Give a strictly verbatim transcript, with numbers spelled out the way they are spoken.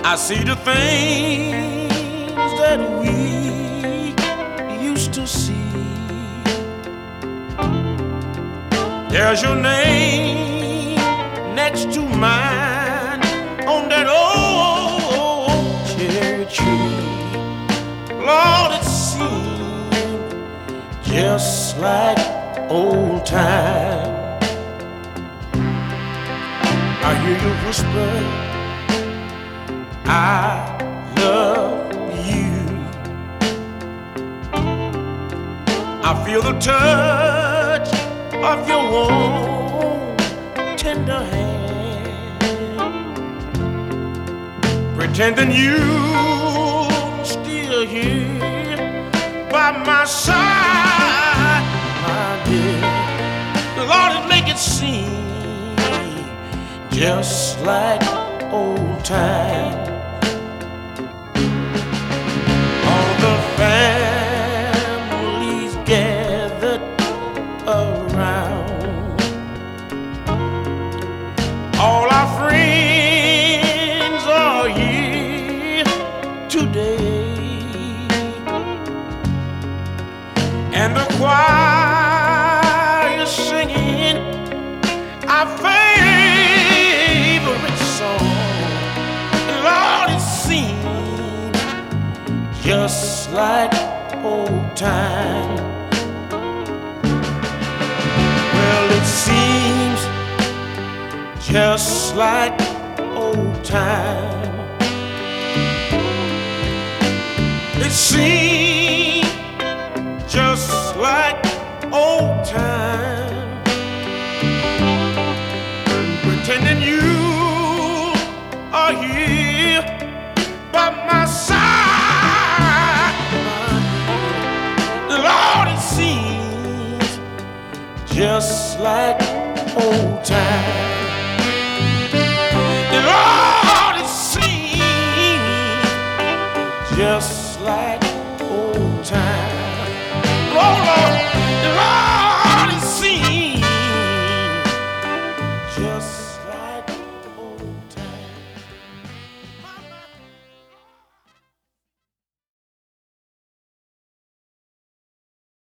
I see the things that we used to see. There's your name next to mine on that old cherry tree. Lord, it seemed just like old time. I hear you whisper, I love you. I feel the touch of your warm, tender hand, pretending you're still here by my side, my dear. Lord, it make it seem just like old time. All the families gathered around, all our friends are here today, and the choir is singing our favorite song. Lord, it seems just like old time. Well, it seems just like old time. It seems just like old time. Pretending you are here by my side. Lord, it seems just like old time.